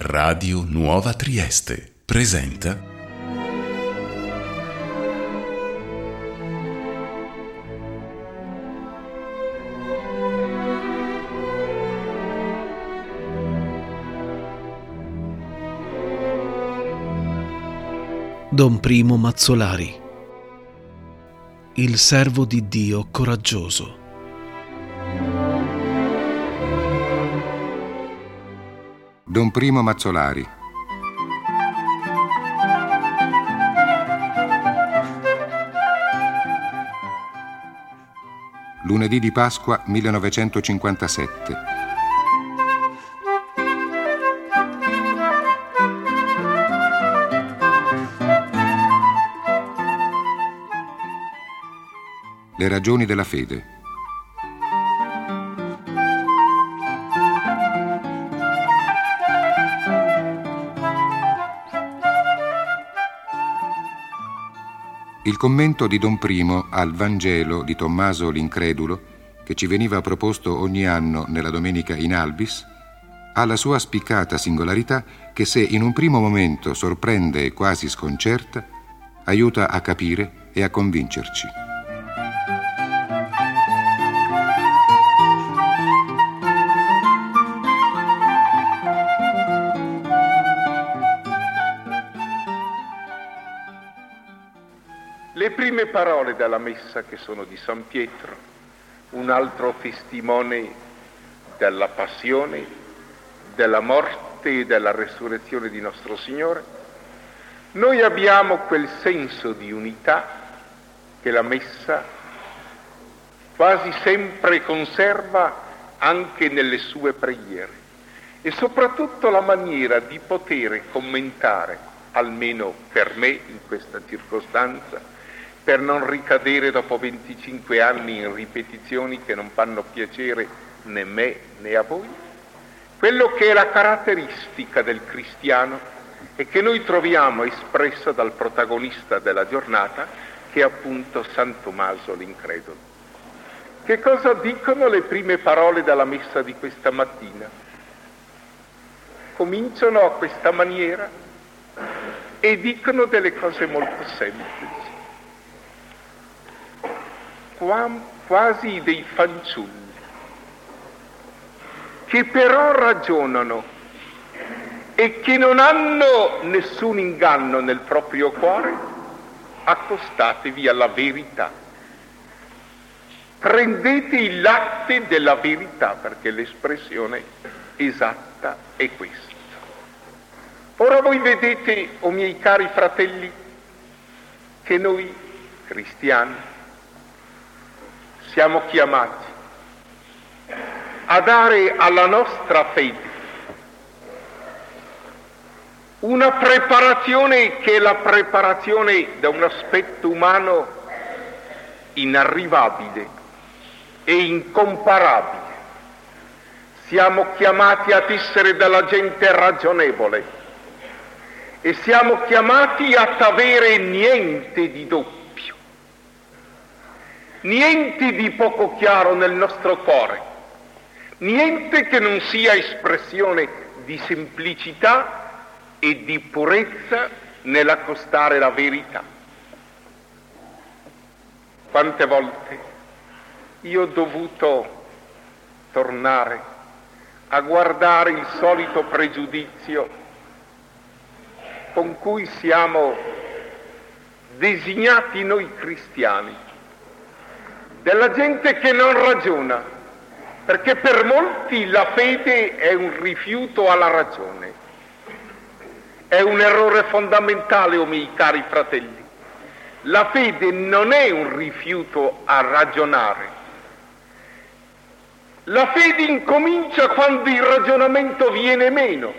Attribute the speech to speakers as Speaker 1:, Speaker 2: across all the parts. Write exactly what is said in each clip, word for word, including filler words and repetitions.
Speaker 1: Radio Nuova Trieste presenta
Speaker 2: Don Primo Mazzolari, il servo di Dio coraggioso.
Speaker 3: Don Primo Mazzolari. Lunedì di Pasqua millenovecentocinquantasette. Le ragioni della fede. Il commento di Don Primo al Vangelo di Tommaso l'Incredulo, che ci veniva proposto ogni anno nella domenica in Albis, ha la sua spiccata singolarità che, se in un primo momento sorprende e quasi sconcerta, aiuta a capire e a convincerci.
Speaker 4: Le prime parole della messa, che sono di San Pietro, un altro testimone della passione, della morte e della resurrezione di nostro Signore, noi abbiamo quel senso di unità che la messa quasi sempre conserva anche nelle sue preghiere, e soprattutto la maniera di poter commentare, almeno per me in questa circostanza, per non ricadere dopo venticinque anni in ripetizioni che non fanno piacere né a me né a voi, quello che è la caratteristica del cristiano e che noi troviamo espressa dal protagonista della giornata, che è appunto San Tommaso l'Incredulo. Che cosa dicono le prime parole della messa di questa mattina? Cominciano a questa maniera e dicono delle cose molto semplici, quasi dei fanciulli, che però ragionano e che non hanno nessun inganno nel proprio cuore. Accostatevi alla verità, prendete il latte della verità, perché l'espressione esatta è questa. Ora voi vedete, o miei cari fratelli, che noi cristiani siamo chiamati a dare alla nostra fede una preparazione che è la preparazione da un aspetto umano inarrivabile e incomparabile. Siamo chiamati ad essere della gente ragionevole e siamo chiamati ad avere niente di doppio, niente di poco chiaro nel nostro cuore, niente che non sia espressione di semplicità e di purezza nell'accostare la verità. Quante volte io ho dovuto tornare a guardare il solito pregiudizio con cui siamo designati noi cristiani, della gente che non ragiona, perché per molti la fede è un rifiuto alla ragione. È un errore fondamentale, o miei cari fratelli. La fede non è un rifiuto a ragionare. La fede incomincia quando il ragionamento viene meno,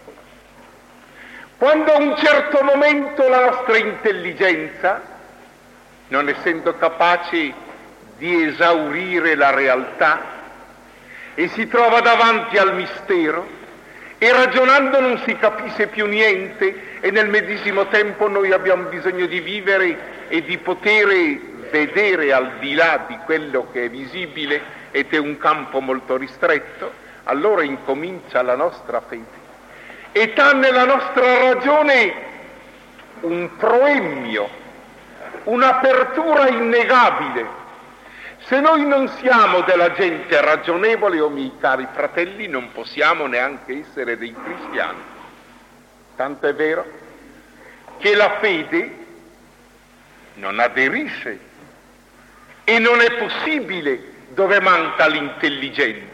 Speaker 4: quando a un certo momento la nostra intelligenza, non essendo capace di esaurire la realtà, e si trova davanti al mistero, e ragionando non si capisce più niente, e nel medesimo tempo noi abbiamo bisogno di vivere e di poter vedere al di là di quello che è visibile ed è un campo molto ristretto. Allora incomincia la nostra fede e dà nella nostra ragione un proemio, un'apertura innegabile. Se noi non siamo della gente ragionevole, o miei cari fratelli, non possiamo neanche essere dei cristiani. Tanto è vero che la fede non aderisce e non è possibile dove manca l'intelligenza.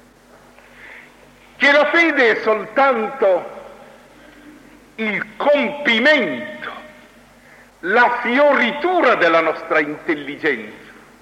Speaker 4: Che la fede è soltanto il compimento, la fioritura della nostra intelligenza.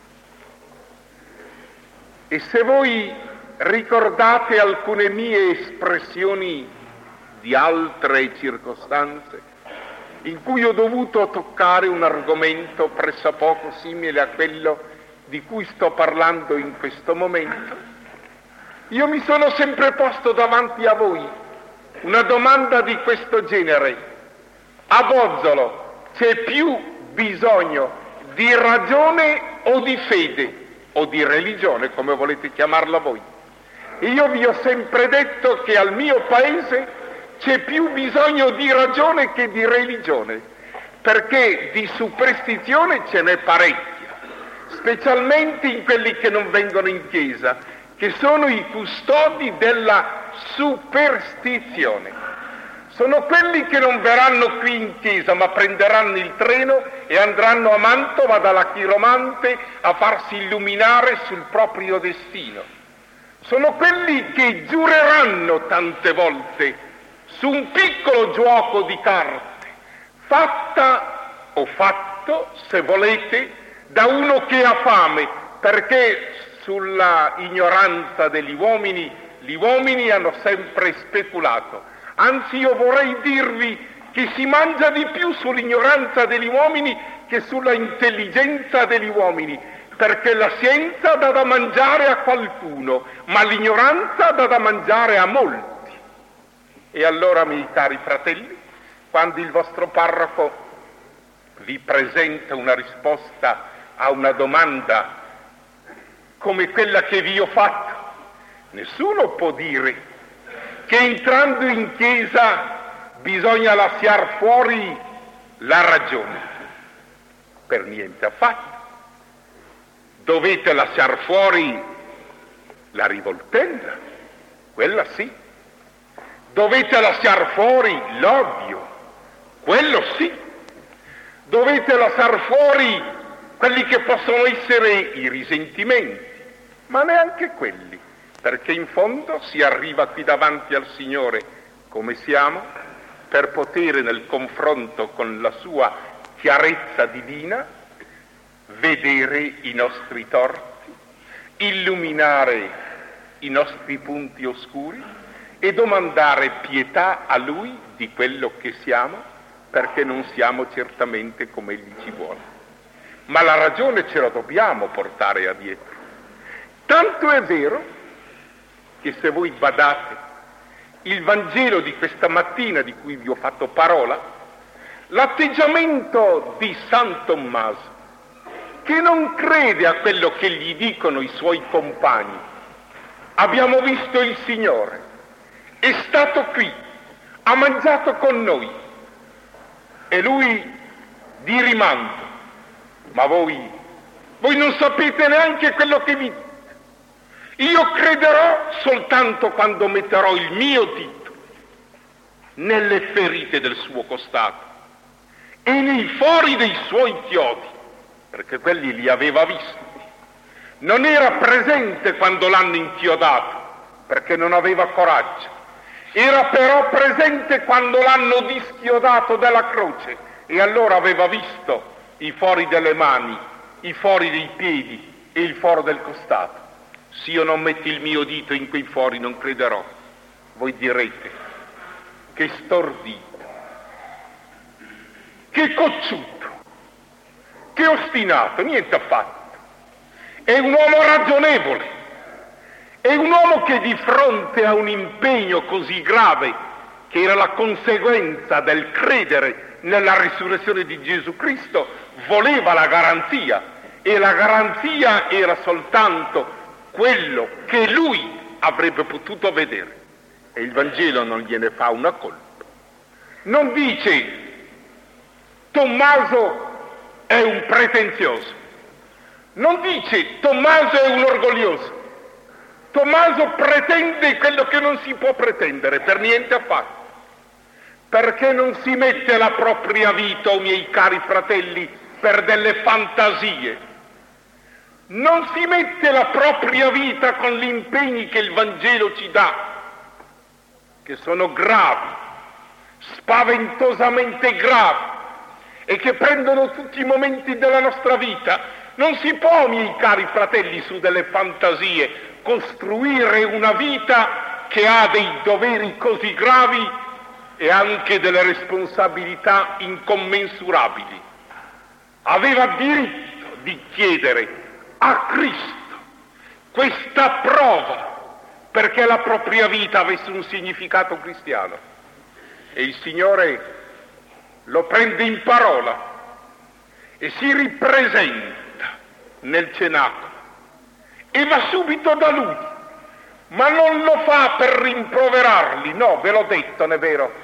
Speaker 4: E se voi ricordate alcune mie espressioni di altre circostanze in cui ho dovuto toccare un argomento pressappoco simile a quello di cui sto parlando in questo momento, io mi sono sempre posto davanti a voi una domanda di questo genere: a Bozzolo c'è più bisogno di ragione o di fede o di religione, come volete chiamarla voi? E io vi ho sempre detto che al mio paese c'è più bisogno di ragione che di religione, perché di superstizione ce n'è parecchia, specialmente in quelli che non vengono in chiesa, che sono i custodi della superstizione. Sono quelli che non verranno qui in chiesa, ma prenderanno il treno e andranno a Mantova dalla chiromante a farsi illuminare sul proprio destino. Sono quelli che giureranno tante volte su un piccolo gioco di carte, fatta o fatto, se volete, da uno che ha fame, perché sulla ignoranza degli uomini, gli uomini hanno sempre speculato. Anzi, io vorrei dirvi che si mangia di più sull'ignoranza degli uomini che sulla intelligenza degli uomini, perché la scienza dà da mangiare a qualcuno, ma l'ignoranza dà da mangiare a molti. E allora, miei cari fratelli, quando il vostro parroco vi presenta una risposta a una domanda come quella che vi ho fatto, nessuno può dire che entrando in chiesa bisogna lasciar fuori la ragione. Per niente affatto. Dovete lasciar fuori la rivoltella, quella sì. Dovete lasciar fuori l'odio, quello sì. Dovete lasciar fuori quelli che possono essere i risentimenti, ma neanche quelli, perché in fondo si arriva qui davanti al Signore come siamo, per poter nel confronto con la sua chiarezza divina vedere i nostri torti, illuminare i nostri punti oscuri e domandare pietà a Lui di quello che siamo, perché non siamo certamente come Egli ci vuole. Ma la ragione ce la dobbiamo portare addietro. Tanto è vero che, se voi badate, il Vangelo di questa mattina di cui vi ho fatto parola, l'atteggiamento di San Tommaso, che non crede a quello che gli dicono i suoi compagni: abbiamo visto il Signore, è stato qui, ha mangiato con noi, e lui di rimando: ma voi, voi non sapete neanche quello che vi dite. Io crederò soltanto quando metterò il mio dito nelle ferite del suo costato e nei fori dei suoi chiodi, perché quelli li aveva visti. Non era presente quando l'hanno inchiodato, perché non aveva coraggio. Era però presente quando l'hanno dischiodato dalla croce, e allora aveva visto i fori delle mani, i fori dei piedi e il foro del costato. Se io non metto il mio dito in quei fori non crederò. Voi direte: che stordito, che cocciuto, che ostinato. Niente affatto. È un uomo ragionevole, è un uomo che di fronte a un impegno così grave, che era la conseguenza del credere nella risurrezione di Gesù Cristo, voleva la garanzia, e la garanzia era soltanto quello che lui avrebbe potuto vedere. e il Vangelo non gliene fa una colpa. Non dice Tommaso è un pretenzioso, non dice Tommaso è un orgoglioso. Tommaso pretende quello che non si può pretendere per niente affatto, perché non si mette la propria vita, o miei cari fratelli, per delle fantasie. Non si mette la propria vita con gli impegni che il Vangelo ci dà, che sono gravi, spaventosamente gravi, e che prendono tutti i momenti della nostra vita. Non si può, miei cari fratelli, su delle fantasie costruire una vita che ha dei doveri così gravi e anche delle responsabilità incommensurabili. Aveva diritto di chiedere a Cristo questa prova perché la propria vita avesse un significato cristiano, e il Signore lo prende in parola e si ripresenta nel cenacolo e va subito da lui, ma non lo fa per rimproverarli, no, ve l'ho detto, non è vero?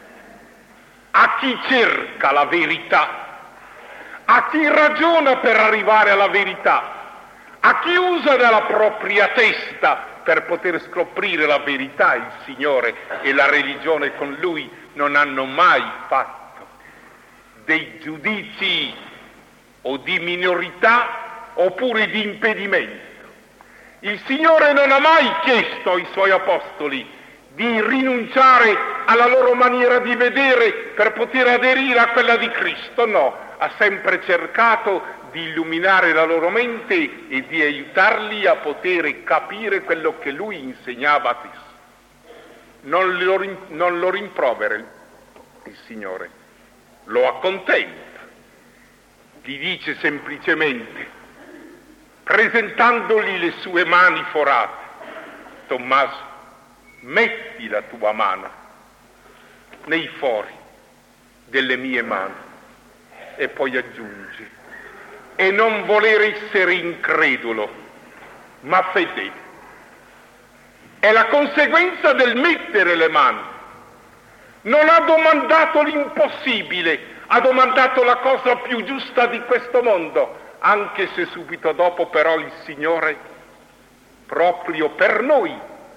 Speaker 4: A chi cerca la verità, a chi ragiona per arrivare alla verità, a chi usa della propria testa per poter scoprire la verità, il Signore e la religione con lui non hanno mai fatto dei giudizi o di minorità oppure di impedimento. Il Signore non ha mai chiesto ai Suoi Apostoli di rinunciare alla loro maniera di vedere per poter aderire a quella di Cristo, no, ha sempre cercato di illuminare la loro mente e di aiutarli a poter capire quello che Lui insegnava a te. Non lo, non lo rimprovera il Signore, lo accontenta, gli dice semplicemente, presentandogli le sue mani forate: Tommaso, metti la tua mano nei fori delle mie mani. E poi aggiunge: e non voler essere incredulo, ma fedele. È la conseguenza del mettere le mani. Non ha domandato l'impossibile, ha domandato la cosa più giusta di questo mondo, anche se subito dopo però il Signore, proprio per noi,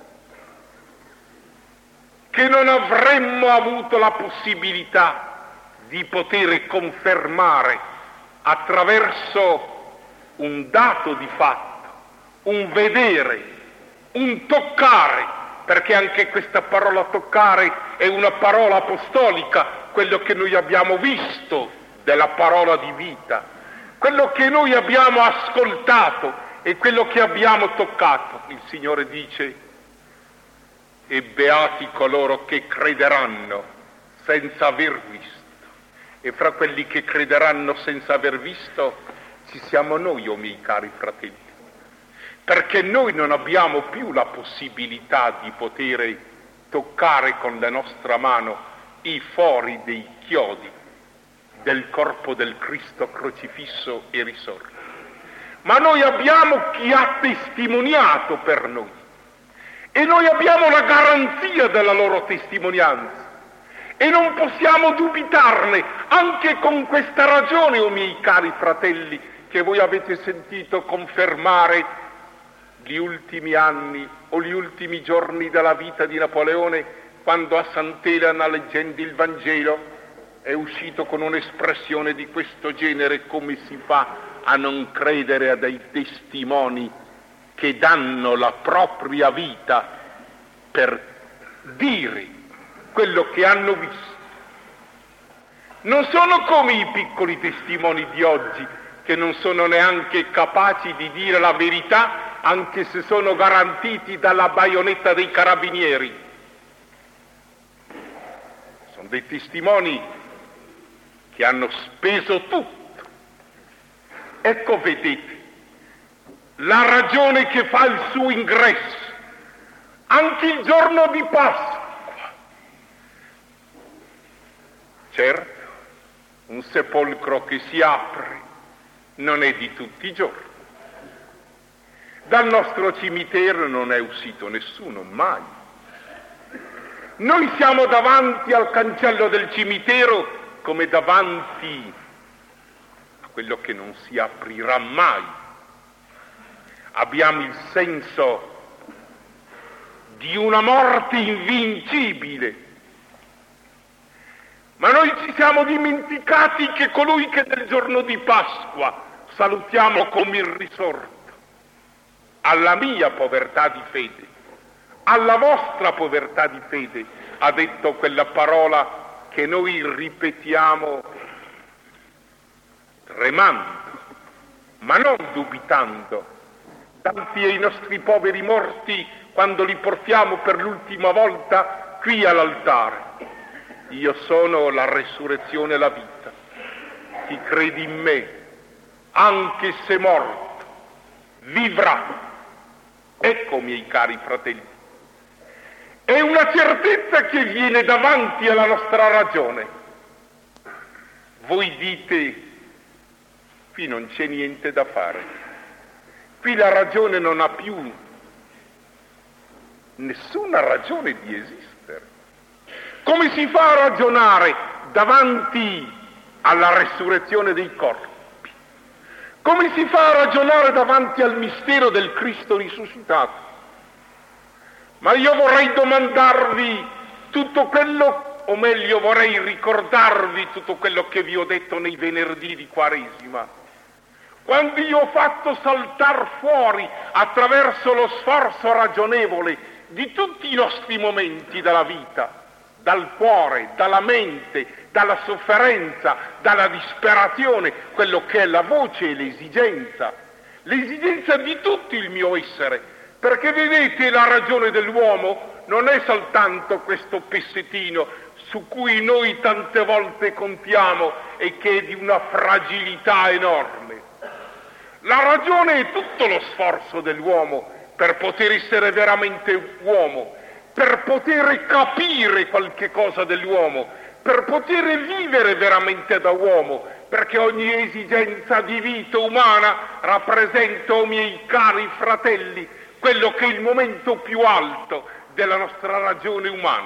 Speaker 4: che non avremmo avuto la possibilità di poter confermare attraverso un dato di fatto, un vedere, un toccare, perché anche questa parola toccare è una parola apostolica, quello che noi abbiamo visto della parola di vita, quello che noi abbiamo ascoltato e quello che abbiamo toccato. Il Signore dice: e beati coloro che crederanno senza aver visto. E fra quelli che crederanno senza aver visto ci siamo noi, o miei cari fratelli, perché noi non abbiamo più la possibilità di poter toccare con la nostra mano i fori dei chiodi del corpo del Cristo crocifisso e risorto. Ma noi abbiamo chi ha testimoniato per noi e noi abbiamo la garanzia della loro testimonianza e non possiamo dubitarne, anche con questa ragione, o miei cari fratelli, che voi avete sentito confermare gli ultimi anni o gli ultimi giorni della vita di Napoleone, quando a Sant'Elena, leggendo il Vangelo, è uscito con un'espressione di questo genere: come si fa a non credere a dei testimoni che danno la propria vita per dire quello che hanno visto? Non sono come i piccoli testimoni di oggi, che non sono neanche capaci di dire la verità, anche se sono garantiti dalla baionetta dei carabinieri. Sono dei testimoni che hanno speso tutto. Ecco, vedete, la ragione che fa il suo ingresso anche il giorno di Pasqua. Certo, un sepolcro che si apre non è di tutti i giorni. Dal nostro cimitero non è uscito nessuno, mai. Noi siamo davanti al cancello del cimitero come davanti a quello che non si aprirà mai. Abbiamo il senso di una morte invincibile, ma noi ci siamo dimenticati che colui che nel giorno di Pasqua salutiamo come il risorto, alla mia povertà di fede, alla vostra povertà di fede, ha detto quella parola che noi ripetiamo tremando, ma non dubitando, davanti ai nostri poveri morti quando li portiamo per l'ultima volta qui all'altare. Io sono la resurrezione e la vita. Chi crede in me, anche se morto, vivrà. Ecco, miei cari fratelli, è una certezza che viene davanti alla nostra ragione. Voi dite, qui non c'è niente da fare, qui la ragione non ha più nessuna ragione di esistere. Come si fa a ragionare davanti alla resurrezione dei corpi? Come si fa a ragionare davanti al mistero del Cristo risuscitato? Ma io vorrei domandarvi tutto quello, o meglio vorrei ricordarvi tutto quello che vi ho detto nei venerdì di Quaresima, quando io ho fatto saltar fuori attraverso lo sforzo ragionevole di tutti i nostri momenti della vita, dal cuore, dalla mente, dalla sofferenza, dalla disperazione, quello che è la voce e l'esigenza, l'esigenza di tutto il mio essere, perché vedete la ragione dell'uomo non è soltanto questo pezzettino su cui noi tante volte contiamo e che è di una fragilità enorme. La ragione è tutto lo sforzo dell'uomo per poter essere veramente uomo, per poter capire qualche cosa dell'uomo, per poter vivere veramente da uomo, perché ogni esigenza di vita umana rappresenta, o miei cari fratelli, quello che è il momento più alto della nostra ragione umana.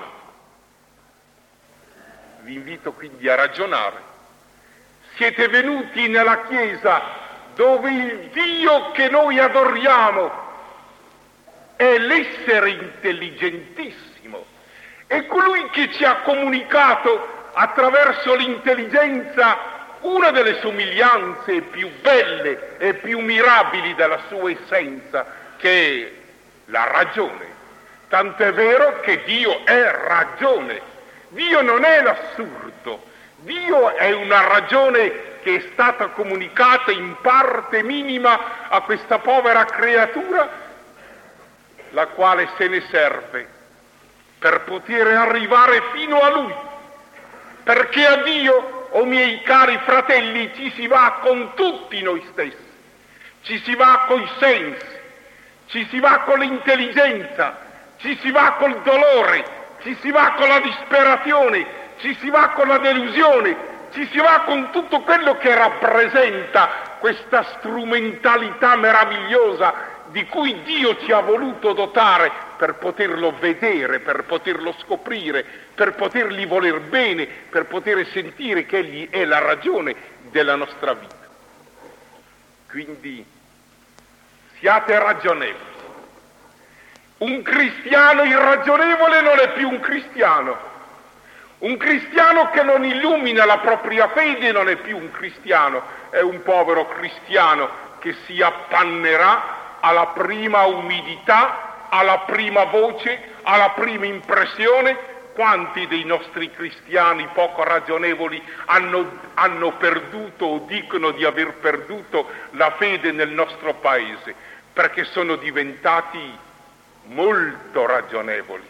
Speaker 4: Vi invito quindi a ragionare. Siete venuti nella Chiesa dove il Dio che noi adoriamo è l'essere intelligentissimo, è colui che ci ha comunicato attraverso l'intelligenza una delle somiglianze più belle e più mirabili della sua essenza, che è la ragione. Tant'è vero che Dio è ragione. Dio non è l'assurdo, Dio è una ragione che è stata comunicata in parte minima a questa povera creatura, la quale se ne serve per poter arrivare fino a Lui, perché a Dio, o miei cari fratelli, ci si va con tutti noi stessi, ci si va coi sensi, ci si va con l'intelligenza, ci si va col dolore, ci si va con la disperazione, ci si va con la delusione, ci si va con tutto quello che rappresenta questa strumentalità meravigliosa di cui Dio ci ha voluto dotare per poterlo vedere, per poterlo scoprire, per potergli voler bene, per poter sentire che Egli è la ragione della nostra vita. Quindi siate ragionevoli. Un cristiano irragionevole non è più un cristiano. Un cristiano che non illumina la propria fede non è più un cristiano, è un povero cristiano che si appannerà alla prima umidità, alla prima voce, alla prima impressione. Quanti dei nostri cristiani poco ragionevoli hanno, hanno perduto o dicono di aver perduto la fede nel nostro paese, perché sono diventati molto ragionevoli.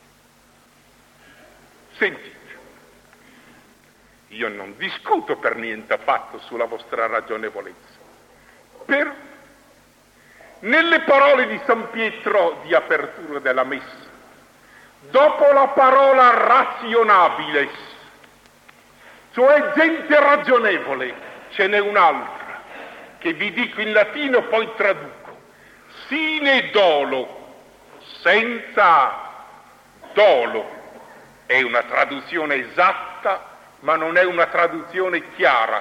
Speaker 4: Sentite, io non discuto per niente affatto sulla vostra ragionevolezza, però nelle parole di San Pietro di apertura della messa, dopo la parola razionabiles, cioè gente ragionevole, ce n'è un'altra che vi dico in latino, poi traduco: sine dolo, senza dolo. È una traduzione esatta, ma non è una traduzione chiara.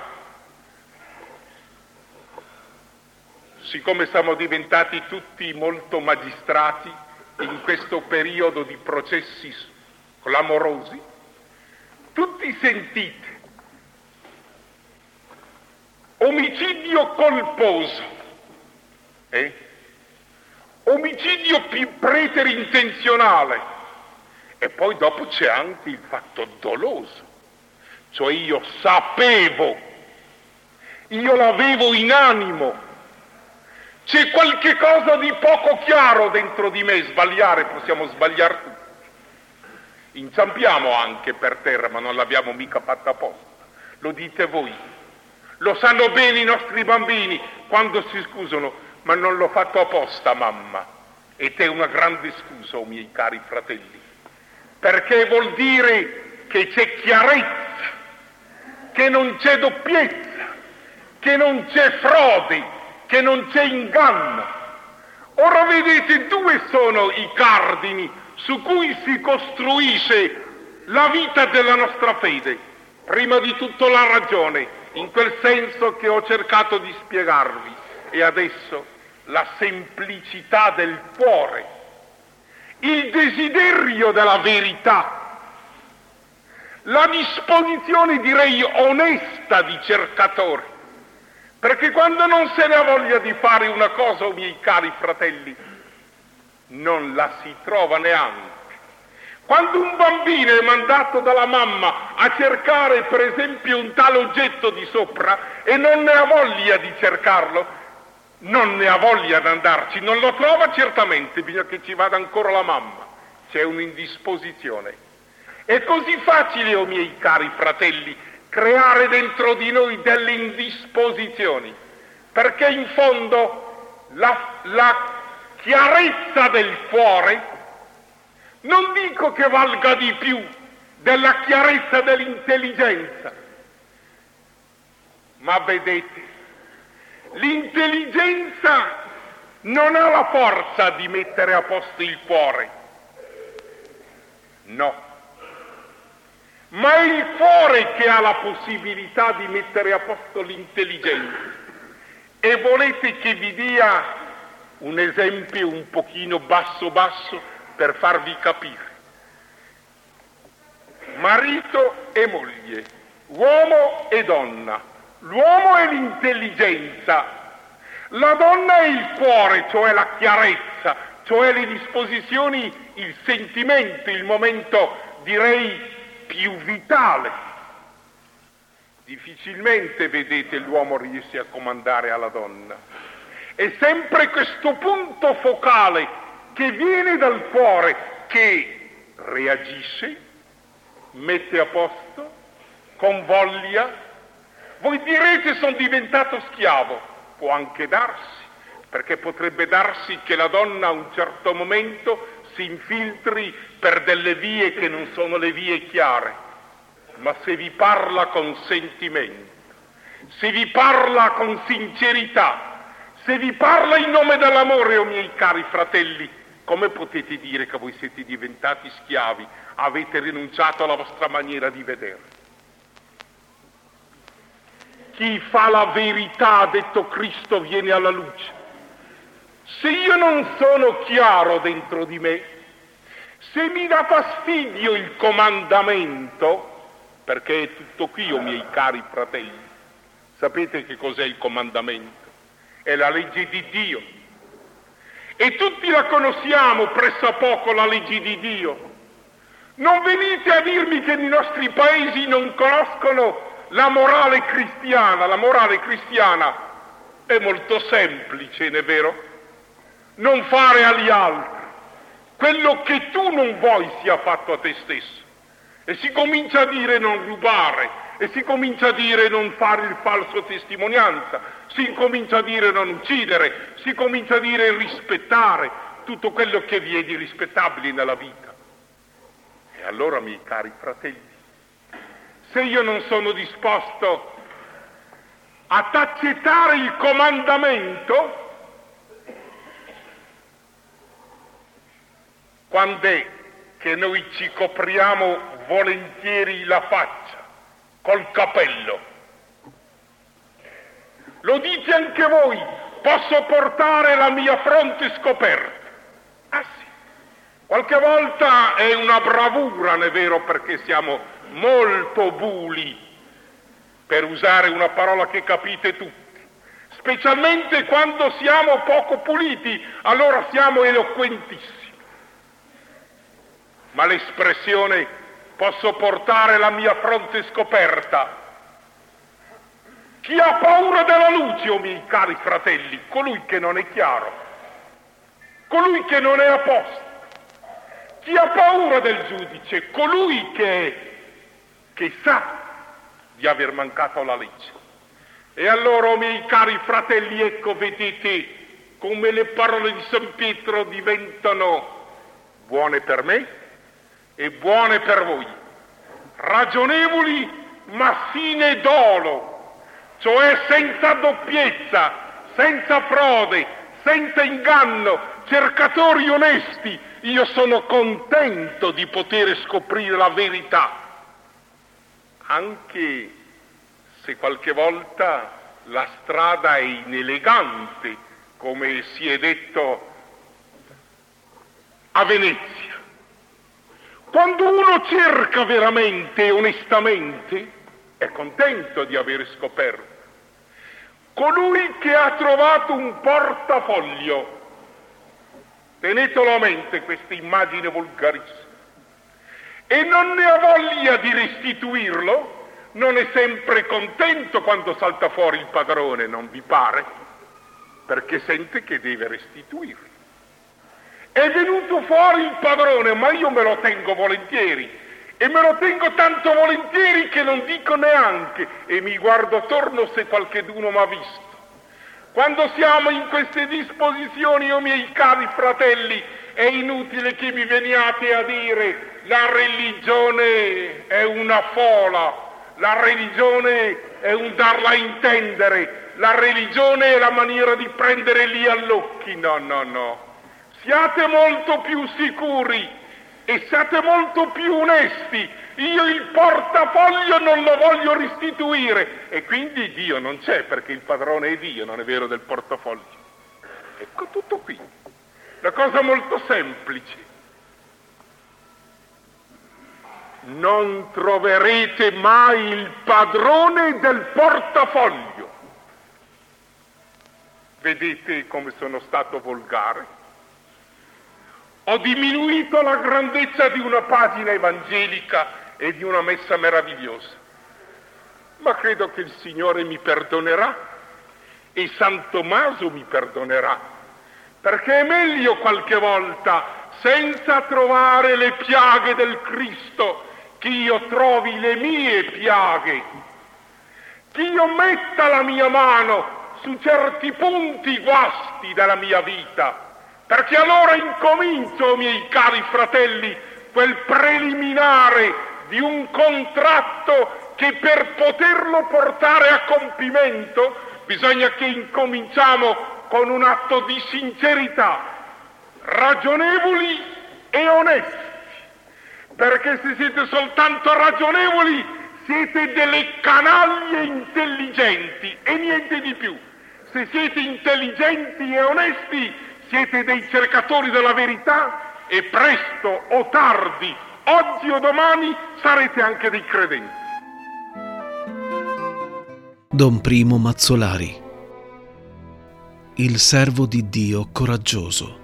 Speaker 4: Siccome siamo diventati tutti molto magistrati in questo periodo di processi clamorosi, tutti sentite omicidio colposo, eh? omicidio preterintenzionale, e poi dopo c'è anche il fatto doloso, cioè io sapevo, io l'avevo in animo, c'è qualche cosa di poco chiaro dentro di me. Sbagliare, possiamo sbagliare tutti, inciampiamo anche per terra, ma non l'abbiamo mica fatta apposta, lo dite voi, lo sanno bene i nostri bambini quando si scusano: ma non l'ho fatto apposta, mamma. E te una grande scusa, oh miei cari fratelli, perché vuol dire che c'è chiarezza, che non c'è doppiezza, che non c'è frode, che non c'è inganno. Ora vedete, due sono i cardini su cui si costruisce la vita della nostra fede. Prima di tutto la ragione, in quel senso che ho cercato di spiegarvi, e adesso la semplicità del cuore, il desiderio della verità, la disposizione, direi, onesta di cercatore. Perché quando non se ne ha voglia di fare una cosa, oh miei cari fratelli, non la si trova neanche. Quando un bambino è mandato dalla mamma a cercare, per esempio, un tale oggetto di sopra e non ne ha voglia di cercarlo, non ne ha voglia di andarci, non lo trova certamente, bisogna che ci vada ancora la mamma. C'è un'indisposizione. È così facile, oh miei cari fratelli, creare dentro di noi delle indisposizioni, perché in fondo la, la chiarezza del cuore, non dico che valga di più della chiarezza dell'intelligenza, ma vedete, l'intelligenza non ha la forza di mettere a posto il cuore, no. Ma è il cuore che ha la possibilità di mettere a posto l'intelligenza. E volete che vi dia un esempio un pochino basso basso per farvi capire? Marito e moglie, uomo e donna. L'uomo è l'intelligenza, la donna è il cuore, cioè la chiarezza, cioè le disposizioni, il sentimento, il momento, direi, più vitale. Difficilmente, vedete, l'uomo riesce a comandare alla donna. È sempre questo punto focale che viene dal cuore che reagisce, mette a posto, con voglia. Voi direte: sono diventato schiavo. Può anche darsi, perché potrebbe darsi che la donna a un certo momento si infiltri per delle vie che non sono le vie chiare, ma se vi parla con sentimento, se vi parla con sincerità, se vi parla in nome dell'amore, oh miei cari fratelli, come potete dire che voi siete diventati schiavi? Avete rinunciato alla vostra maniera di vedere. Chi fa la verità, ha detto Cristo, viene alla luce. Se io non sono chiaro dentro di me, se mi dà fastidio il comandamento, perché è tutto qui, oh miei cari fratelli, sapete che cos'è il comandamento? È la legge di Dio. E tutti la conosciamo pressappoco, la legge di Dio. Non venite a dirmi che i nostri paesi non conoscono la morale cristiana. La morale cristiana è molto semplice, non è vero? Non fare agli altri quello che tu non vuoi sia fatto a te stesso. E si comincia a dire non rubare, e si comincia a dire non fare il falso testimonianza, si comincia a dire non uccidere, si comincia a dire rispettare tutto quello che vi è di rispettabile nella vita. E allora, miei cari fratelli, se io non sono disposto ad accettare il comandamento, quando è che noi ci copriamo volentieri la faccia, col capello. Lo dite anche voi, posso portare la mia fronte scoperta. Ah sì, qualche volta è una bravura, non è vero, perché siamo molto buli, per usare una parola che capite tutti. Specialmente quando siamo poco puliti, allora siamo eloquentissimi. Ma l'espressione posso portare la mia fronte scoperta, chi ha paura della luce, o miei cari fratelli? Colui che non è chiaro, colui che non è a posto. Chi ha paura del giudice? Colui che, che sa di aver mancato la legge. E allora, o miei cari fratelli, ecco, vedete come le parole di San Pietro diventano buone per me e buone per voi, ragionevoli ma sine dolo, cioè senza doppiezza, senza frode, senza inganno, cercatori onesti. Io sono contento di poter scoprire la verità, anche se qualche volta la strada è inelegante, come si è detto a Venezia. Quando uno cerca veramente e onestamente, è contento di aver scoperto. Colui che ha trovato un portafoglio, tenetelo a mente questa immagine volgarissima, e non ne ha voglia di restituirlo, non è sempre contento quando salta fuori il padrone, non vi pare? Perché sente che deve restituirlo. È venuto fuori il padrone, ma io me lo tengo volentieri, e me lo tengo tanto volentieri che non dico neanche, e mi guardo attorno se qualcheduno m'ha visto. Quando siamo in queste disposizioni, o miei cari fratelli, è inutile che mi veniate a dire la religione è una fola, la religione è un darla a intendere, la religione è la maniera di prendere lì all'occhi. No, no, no. Siate molto più sicuri e siate molto più onesti. Io il portafoglio non lo voglio restituire, e quindi Dio non c'è, perché il padrone è Dio, non è vero, del portafoglio. Ecco tutto qui. Una cosa molto semplice. Non troverete mai il padrone del portafoglio. Vedete come sono stato volgare? Ho diminuito la grandezza di una pagina evangelica e di una messa meravigliosa, ma credo che il Signore mi perdonerà e San Tommaso mi perdonerà, perché è meglio qualche volta, senza trovare le piaghe del Cristo, che io trovi le mie piaghe, che io metta la mia mano su certi punti guasti della mia vita, perché allora incomincio, miei cari fratelli, quel preliminare di un contratto che per poterlo portare a compimento bisogna che incominciamo con un atto di sincerità, ragionevoli e onesti, perché se siete soltanto ragionevoli siete delle canaglie intelligenti e niente di più. Se siete intelligenti e onesti siete dei cercatori della verità, e presto o tardi, oggi o domani, sarete anche dei credenti.
Speaker 2: Don Primo Mazzolari, il servo di Dio coraggioso.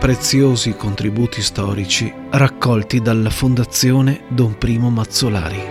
Speaker 2: Preziosi contributi storici raccolti dalla Fondazione Don Primo Mazzolari.